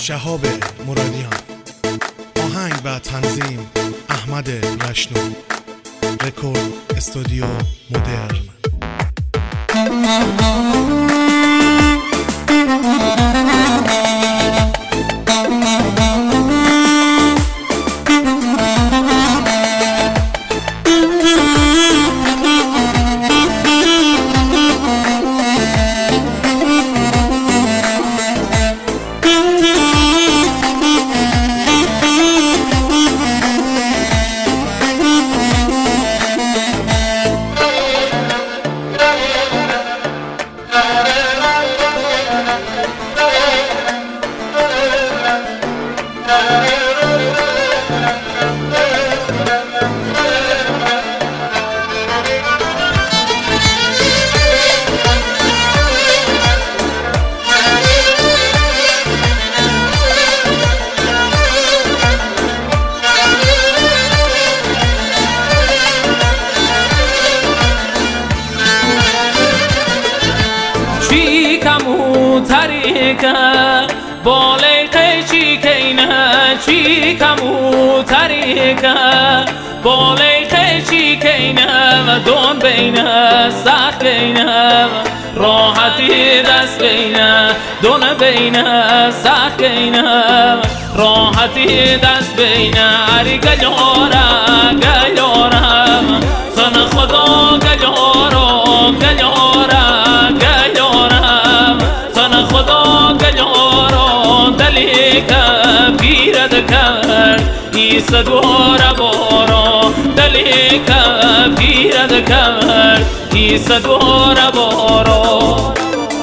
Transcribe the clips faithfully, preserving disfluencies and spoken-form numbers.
شهاب مرادیان. آهنگ و تنظیم احمد رشنو. رکورد استودیو مدرن. تریکه بالای قیچی کینه چی کمو تریکه بالای قیچی کینه و دون بینه سخت بینه راحتی دست بینه دون بینه سخت بینه راحتی دست بینه اری گجاره گجاره سن خدا گجاره گجاره خدا گجارا دلی که پیرد کرد ایست دوره بارا دلی که پیرد کرد ایست دوره بارا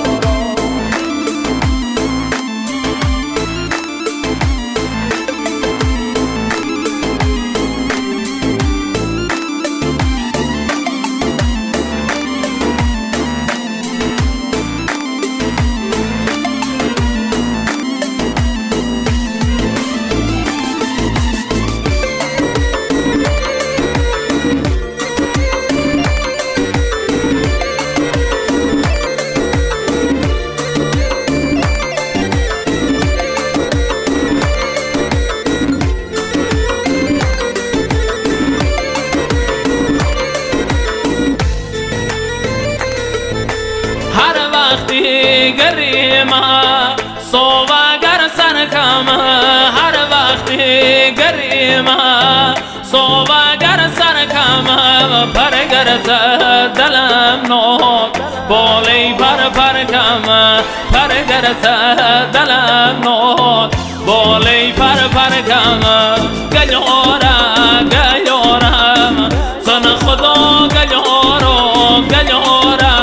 گریمه صوبگر سرکمه هر وقتی گریمه صوبگر سرکمه پرگرت دلم نود بالی پر پرکمه پرگرت دلم نود بالی پر پرکمه گجاره گجاره سن خدا گجاره گجاره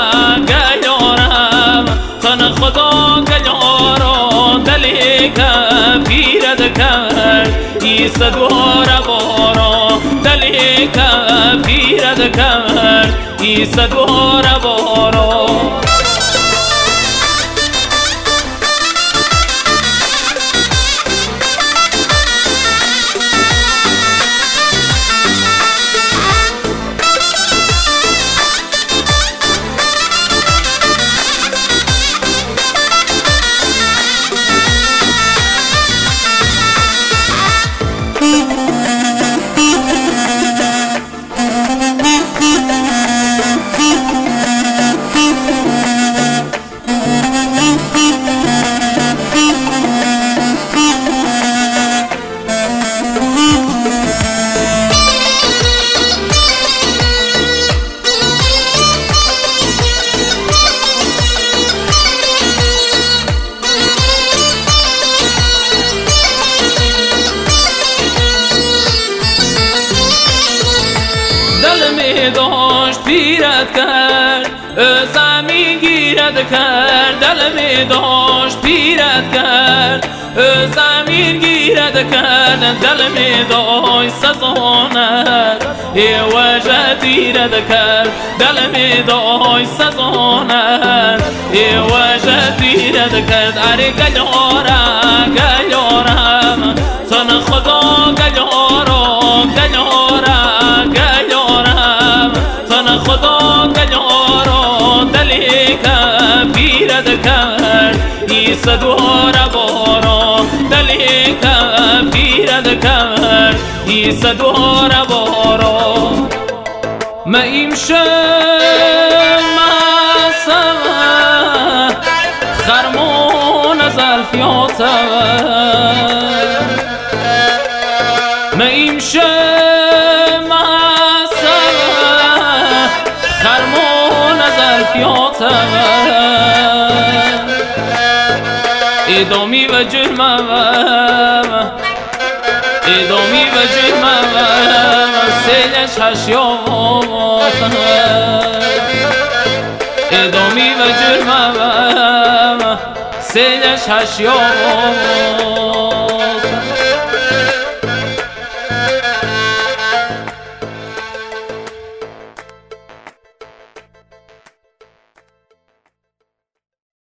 خدا گجارا دلی که پیرد کرد ایست دوره بارا دلی که پیرد کرد ایست دوره بارا دل می داشت پیرد کرد زمین گیرد کرد دل می داشت پیرد کرد زمین گیرد کرد دل می داشت سزاند ای وجه دیرد کرد دل می داشت سزاند ای وجه دیرد کرد اری گجاره گجاره سن خدا گجاره گجاره گجاره سن خدا گجاره دلی که پیرد کرد ایست دوره بارا نیست دوره بارا ما ایمشه محسن خرمون از الفیاته ما ایمشه محسن خرمون از الفیاته ایدامی و جرمه ایدامی و جرمه سیلش هشیات ایدامی و جرمه سیلش هشیات